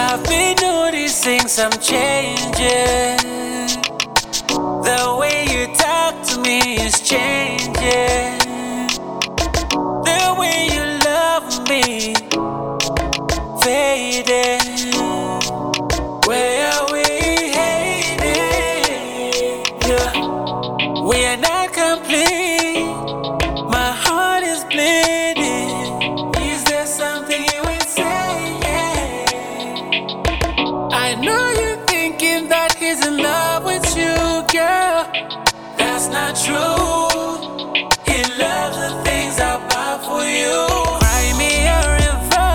I've been noticing some changes. The way you talk to me is changing. The way you love me fading. Where are we heading? Yeah. We are not complete. My heart is bleeding. Is there something you would say? Yeah. I know you're thinking that he's in love with you, girl. That's not true. He loves the things I buy for you. Cry me a river,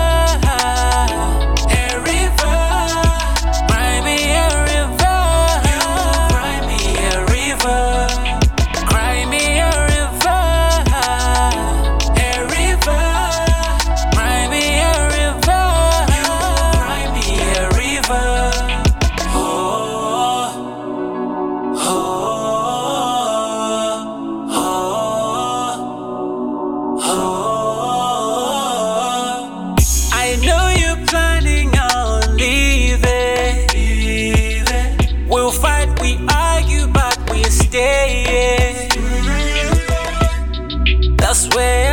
a river. Cry me a river, you cry me a river. Cry me a river, a river. Cry me a river, you cry me a river. Oh, oh, oh, oh. I know you're planning on leaving. We'll fight, we argue, but we stay. That's where